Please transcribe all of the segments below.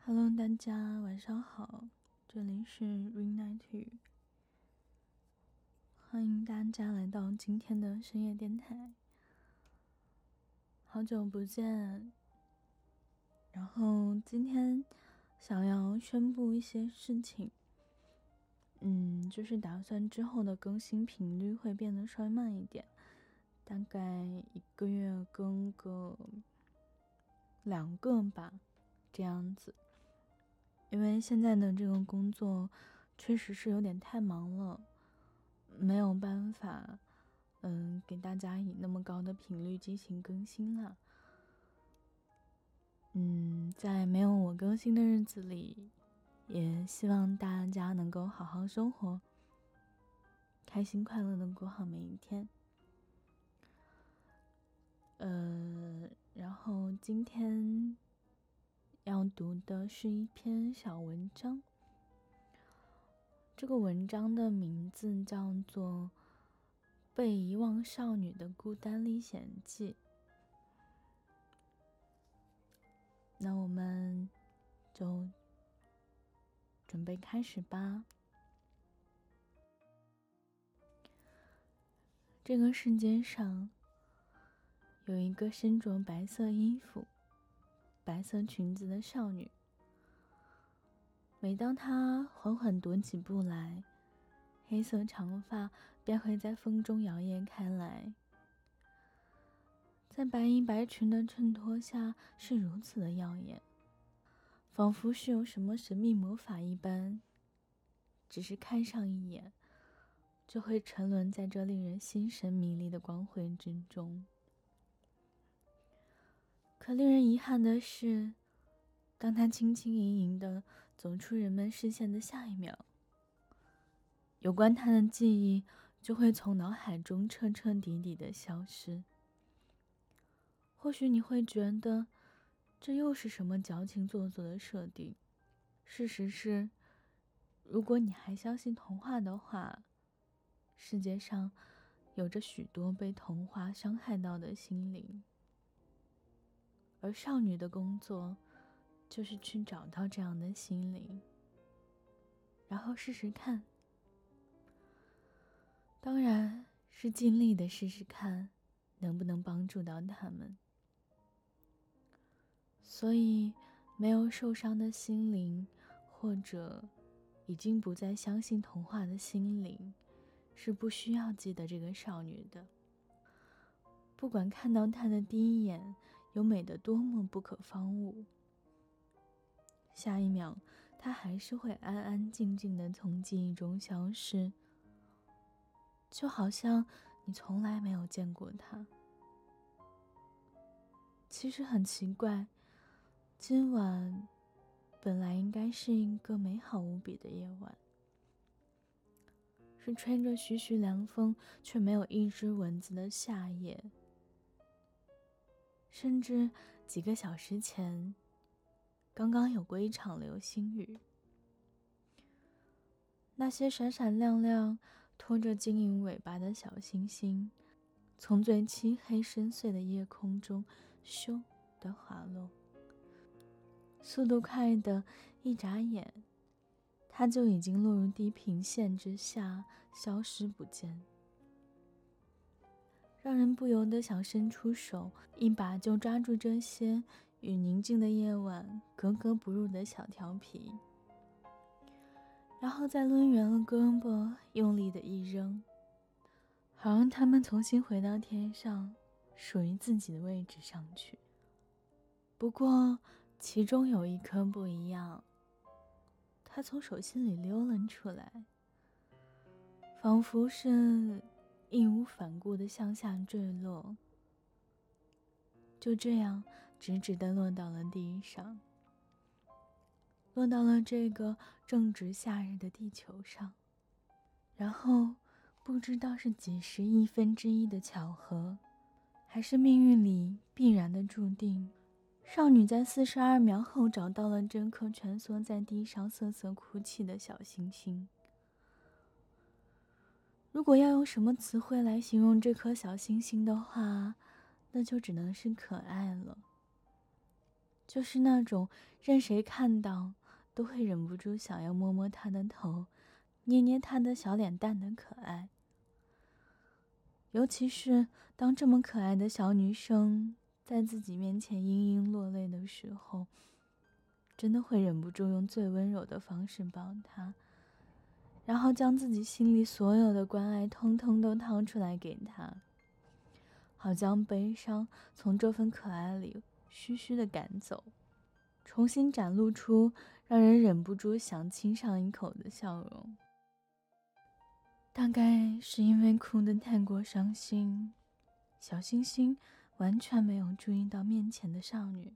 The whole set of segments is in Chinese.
Hello，大家晚上好，这里是 Ring Night 语，欢迎大家来到今天的深夜电台。好久不见，然后今天想要宣布一些事情，就是打算之后的更新频率会变得稍微慢一点，大概1个月更个2个吧，这样子。因为现在的这个工作确实是有点太忙了，没有办法给大家以那么高的频率进行更新啦。在没有我更新的日子里，也希望大家能够好好生活，开心快乐的过好每一天。然后今天要读的是一篇小文章，这个文章的名字叫做《被遗忘少女的孤单历险记》。那我们就准备开始吧。这个世界上有一个身着白色衣服、白色裙子的少女，每当她缓缓踱起步来，黑色长发便会在风中摇曳开来，在白衣白裙的衬托下是如此的耀眼，仿佛是有什么神秘魔法一般，只是看上一眼就会沉沦在这令人心神迷离的光辉之中。可令人遗憾的是，当他轻轻盈盈地走出人们视线的下一秒，有关他的记忆就会从脑海中彻彻底底地消失。或许你会觉得这又是什么矫情做作的设定，事实是，如果你还相信童话的话，世界上有着许多被童话伤害到的心灵，而少女的工作就是去找到这样的心灵，然后试试看，当然是尽力的试试看能不能帮助到他们。所以没有受伤的心灵，或者已经不再相信童话的心灵，是不需要记得这个少女的。不管看到她的第一眼有美得多么不可方物，下一秒她还是会安安静静地从记忆中消失，就好像你从来没有见过她。其实很奇怪，今晚本来应该是一个美好无比的夜晚，是吹着徐徐凉风却没有一只蚊子的夏夜，甚至几个小时前刚刚有过一场流星雨。那些闪闪亮亮拖着晶莹尾巴的小星星，从最漆黑深邃的夜空中咻地滑落，速度快的一眨眼，它就已经落入地平线之下，消失不见，让人不由得想伸出手，一把就抓住这些与宁静的夜晚格格不入的小调皮，然后再抡圆了胳膊，用力的一扔，好让它们重新回到天上，属于自己的位置上去。不过其中有一颗不一样，它从手心里溜了出来，仿佛是义无反顾地向下坠落，就这样直直地落到了地上，落到了这个正值夏日的地球上。然后不知道是几十亿分之一的巧合，还是命运里必然的注定，少女在42秒后找到了这颗蜷缩在地上瑟瑟哭泣的小星星。如果要用什么词汇来形容这颗小星星的话，那就只能是可爱了。 就是那种任谁看到都会忍不住想要摸摸她的头，捏捏她的小脸蛋的可爱。尤其是当这么可爱的小女生在自己面前嘤嘤落泪的时候，真的会忍不住用最温柔的方式抱她，然后将自己心里所有的关爱通通都掏出来给她，好将悲伤从这份可爱里嘘嘘地赶走，重新展露出让人忍不住想亲上一口的笑容。大概是因为哭得太过伤心，小星星完全没有注意到面前的少女。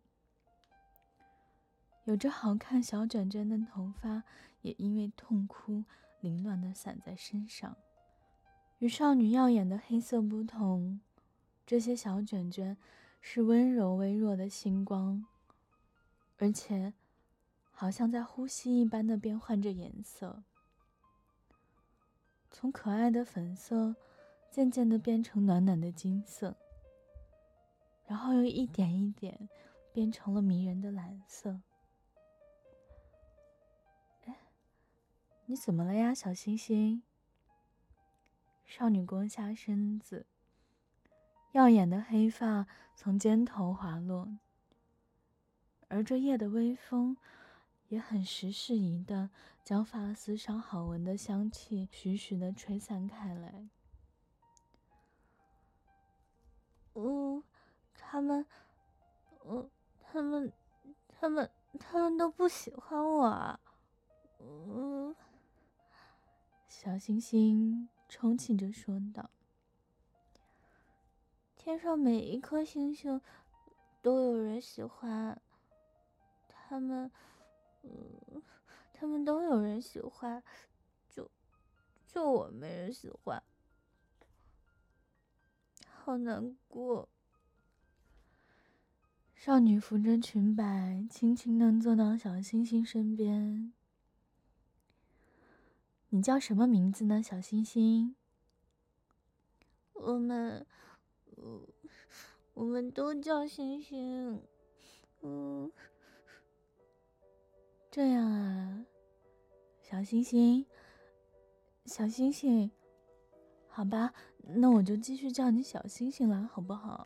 有着好看小卷卷的头发也因为痛哭凌乱地散在身上。与少女耀眼的黑色不同，这些小卷卷是温柔微弱的星光，而且好像在呼吸一般的变换着颜色，从可爱的粉色渐渐地变成暖暖的金色，然后又一点一点变成了迷人的蓝色。你怎么了呀，小星星？少女弓下身子，耀眼的黑发从肩头滑落，而这夜的微风也很时适宜地将发丝上好闻的香气徐徐地吹散开来。他们，他们都不喜欢我啊。小星星抽泣着说道：“天上每一颗星星都有人喜欢，他们都有人喜欢，就我没人喜欢，好难过。”少女扶着裙摆，轻轻地坐到小星星身边。你叫什么名字呢，小星星？我们都叫星星。这样啊，小星星，小星星，好吧，那我就继续叫你小星星了，好不好？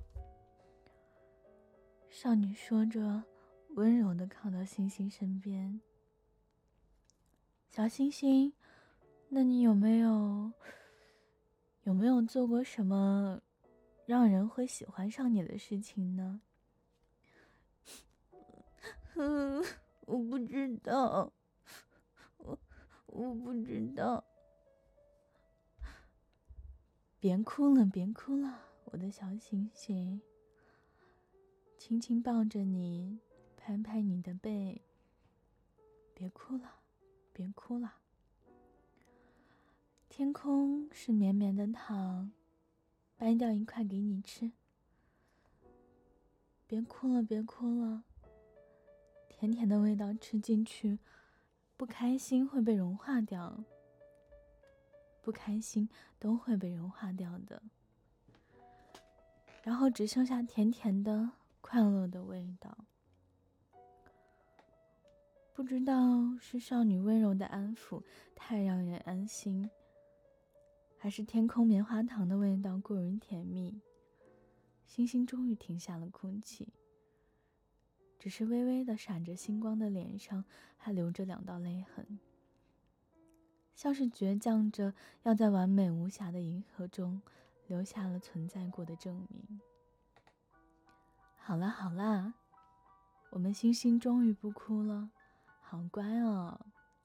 少女说着，温柔地靠到星星身边。小星星，那你有没有做过什么让人会喜欢上你的事情呢？我不知道，我不知道。别哭了，别哭了，我的小星星。轻轻抱着你，拍拍你的背。别哭了，别哭了。天空是绵绵的糖，掰掉一块给你吃。别哭了，别哭了。甜甜的味道吃进去，不开心会被融化掉，不开心都会被融化掉的，然后只剩下甜甜的快乐的味道。不知道是少女温柔的安抚太让人安心，还是天空棉花糖的味道过于甜蜜，星星终于停下了哭泣，只是微微的闪着星光的脸上还留着2道泪痕，像是倔强着要在完美无瑕的银河中留下了存在过的证明。好啦好啦，我们星星终于不哭了，好乖哦。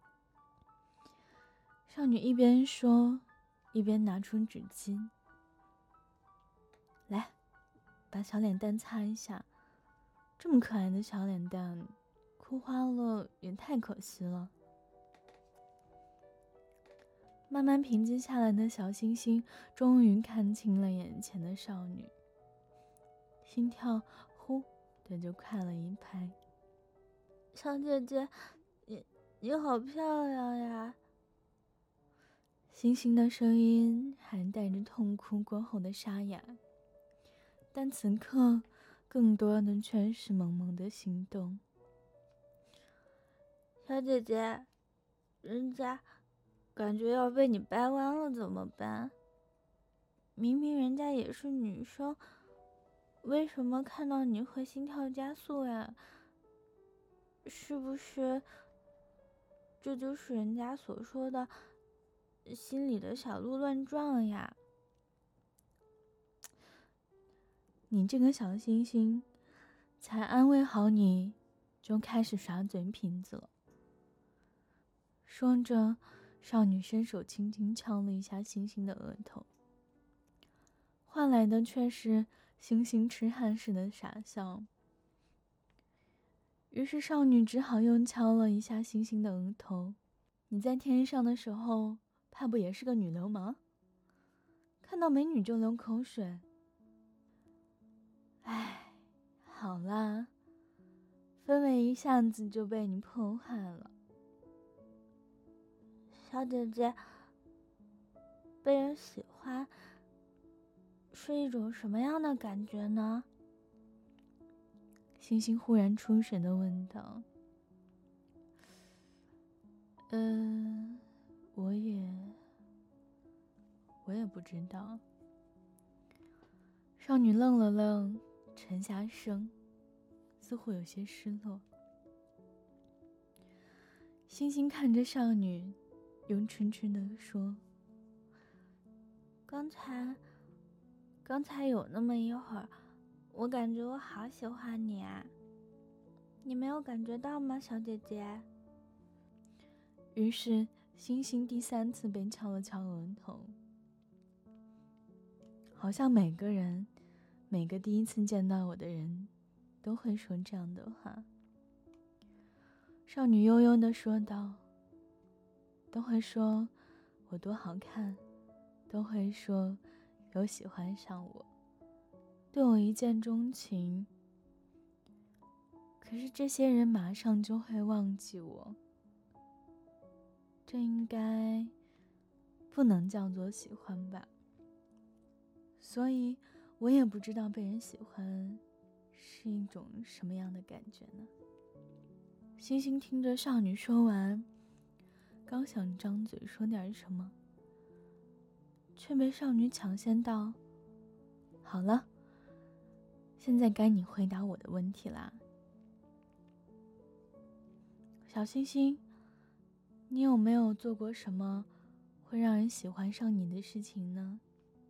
少女一边说，一边拿出纸巾。来，把小脸蛋擦一下，这么可爱的小脸蛋，哭花了也太可惜了。慢慢平静下来的小星星终于看清了眼前的少女，心跳呼的就快了一拍。小姐姐，你好漂亮呀！星星的声音还带着痛哭过后的沙哑，但此刻更多的却是萌萌的心动。 小姐姐，人家感觉要被你掰弯了怎么办？明明人家也是女生，为什么看到你会心跳加速呀？是不是这就是人家所说的心里的小鹿乱撞呀？ 你这个小星星，才安慰好你，就开始耍嘴皮子了。说着，少女伸手轻轻敲了一下星星的额头，换来的却是星星痴汉似的傻笑。于是少女只好又敲了一下星星的额头。你在天上的时候，怕不也是个女流氓？看到美女就流口水。唉，好啦，氛围一下子就被你破坏了。 小姐姐，被人喜欢是一种什么样的感觉呢？ 星星忽然出神地问道。我也不知道。少女愣了愣，沉下声，似乎有些失落。星星看着少女，又痴痴地说： 刚才有那么一会儿，我感觉我好喜欢你啊，你没有感觉到吗，小姐姐？ 于是星星第3次被敲了敲额头，好像每个第一次见到我的人都会说这样的话。少女悠悠地说道，都会说我多好看，都会说有喜欢上我，对我一见钟情，可是这些人马上就会忘记我，这应该不能叫做喜欢吧。所以我也不知道被人喜欢是一种什么样的感觉呢。星星听着少女说完，刚想张嘴说点什么，却被少女抢先道：好了，现在该你回答我的问题啦。小星星，你有没有做过什么会让人喜欢上你的事情呢？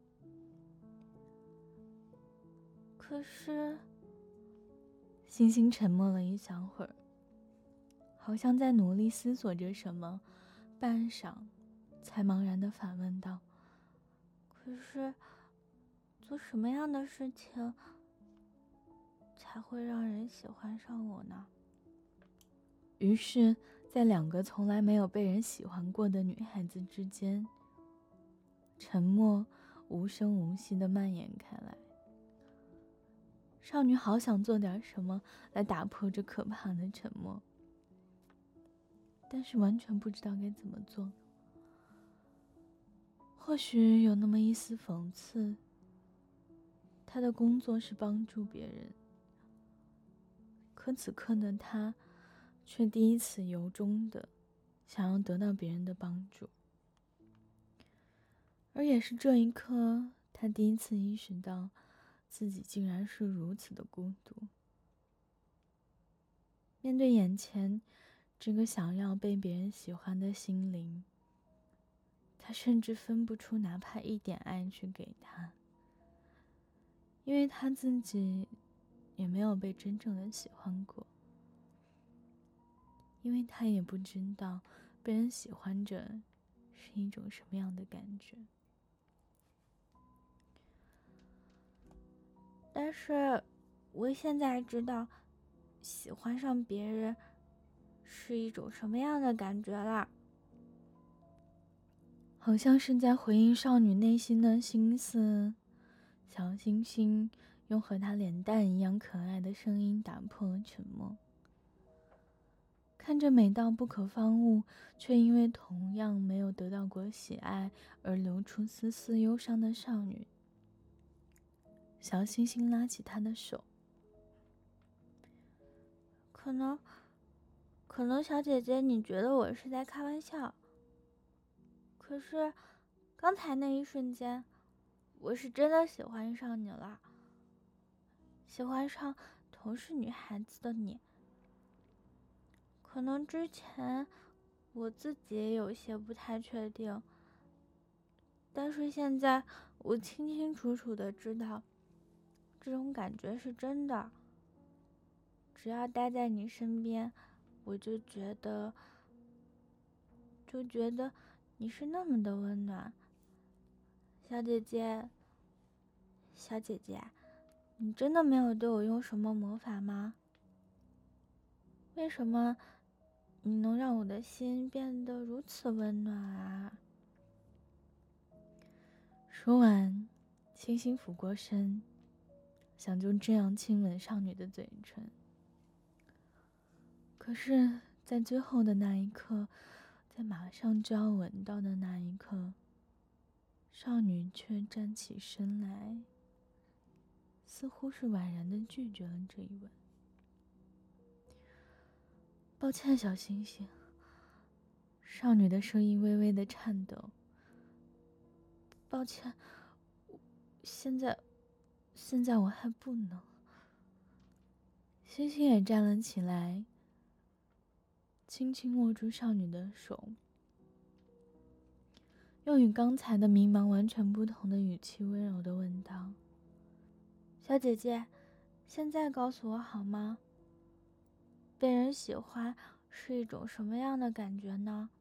可是， 星星沉默了一小会儿，好像在努力思索着什么，半晌才茫然地反问道： 可是做什么样的事情才会让人喜欢上我呢？ 于是在2个从来没有被人喜欢过的女孩子之间，沉默无声无息地蔓延开来。少女好想做点什么来打破这可怕的沉默，但是完全不知道该怎么做。或许有那么一丝讽刺，她的工作是帮助别人，可此刻的她却第一次由衷的想要得到别人的帮助。而也是这一刻，她第一次意识到自己竟然是如此的孤独。面对眼前这个想要被别人喜欢的心灵，他甚至分不出哪怕一点爱去给他，因为他自己也没有被真正的喜欢过，因为他也不知道被人喜欢着是一种什么样的感觉。 但是我现在知道喜欢上别人是一种什么样的感觉啦。 好像是在回应少女内心的心思，小星星用和她脸蛋一样可爱的声音打破了沉默。看着美到不可方物，却因为同样没有得到过喜爱而流出丝丝忧伤的少女，小星星拉起她的手， 可能小姐姐你觉得我是在开玩笑，可是刚才那一瞬间，我是真的喜欢上你了，喜欢上同是女孩子的你。可能之前我自己也有些不太确定，但是现在我清清楚楚的知道，这种感觉是真的。只要待在你身边，我就觉得你是那么的温暖。小姐姐，小姐姐，你真的没有对我用什么魔法吗？为什么你能让我的心变得如此温暖啊？ 说完，星星俯过身，想就这样亲吻少女的嘴唇。可是，在最后的那一刻，在马上就要吻到的那一刻，少女却站起身来，似乎是婉然地拒绝了这一吻。抱歉，小星星。少女的声音微微的颤抖。抱歉，现在我还不能。星星也站了起来，轻轻握住少女的手，用与刚才的迷茫完全不同的语气温柔地问道：“ 小姐姐，现在告诉我好吗？被人喜欢是一种什么样的感觉呢？”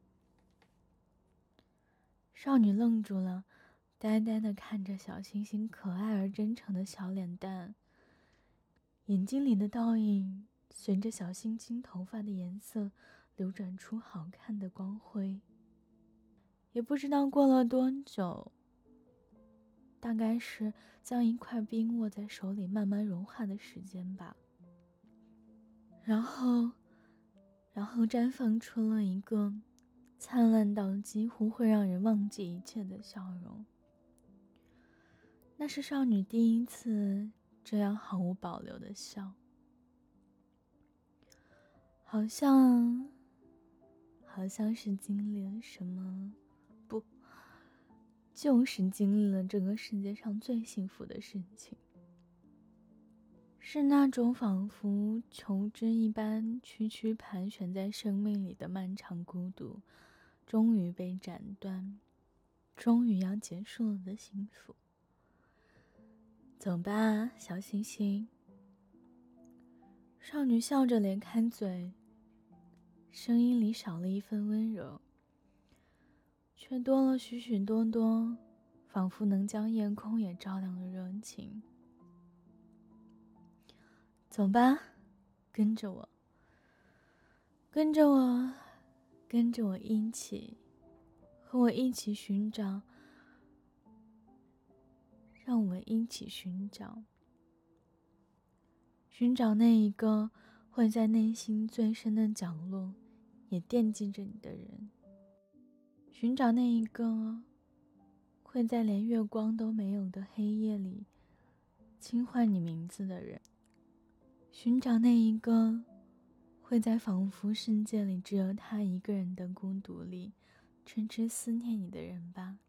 少女愣住了，呆呆地看着小星星可爱而真诚的小脸蛋，眼睛里的倒影随着小星星头发的颜色流转出好看的光辉。也不知道过了多久，大概是将一块冰握在手里慢慢融化的时间吧。然后绽放出了一个灿烂到几乎会让人忘记一切的笑容。那是少女第一次这样毫无保留的笑，好像是经历了什么，不，就是经历了这个世界上最幸福的事情。是那种仿佛求知一般区区盘旋在生命里的漫长孤独，终于被斩断，终于要结束了的幸福。走吧，小星星。少女笑着咧开嘴，声音里少了一份温柔，却多了许许多多仿佛能将夜空也照亮的热情。走吧，跟着我，跟着我，跟着我一起，和我一起寻找，让我们一起寻找那一个会在内心最深的角落也惦记着你的人，寻找那一个会在连月光都没有的黑夜里轻唤你名字的人，寻找那一个会在仿佛世界里只有他一个人的孤独里痴痴思念你的人吧。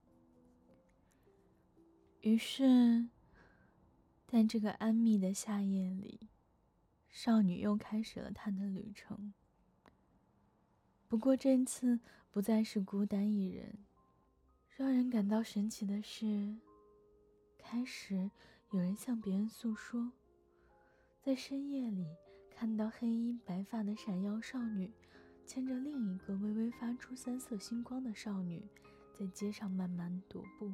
于是在这个安谧的夏夜里，少女又开始了她的旅程。不过这次不再是孤单一人，让人感到神奇的是，开始有人向别人诉说，在深夜里看到黑衣白发的闪耀少女牵着另一个微微发出三色星光的少女在街上慢慢踱步。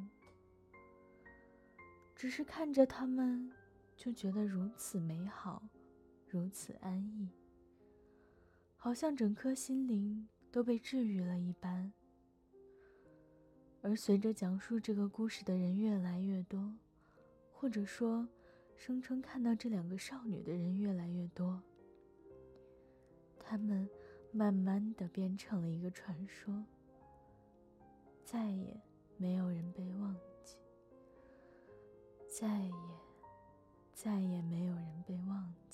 只是看着他们就觉得如此美好，如此安逸，好像整颗心灵都被治愈了一般。而随着讲述这个故事的人越来越多，或者说声称看到这两个少女的人越来越多，他们慢慢地变成了一个传说，再也没有人被忘记，再也没有人被忘记。